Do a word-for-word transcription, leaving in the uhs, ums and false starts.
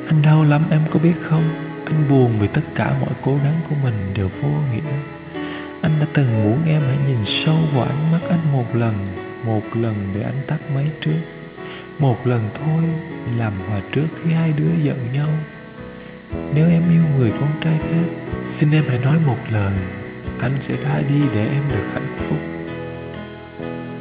Anh đau lắm em có biết không? Anh buồn vì tất cả mọi cố gắng của mình đều vô nghĩa. Anh đã từng muốn em hãy nhìn sâu vào ánh mắt anh một lần, một lần để anh tắt máy trước. Một lần thôi, làm hòa trước khi hai đứa giận nhau. Nếu em yêu người con trai khác, xin em hãy nói một lời, anh sẽ ra đi để em được hạnh phúc.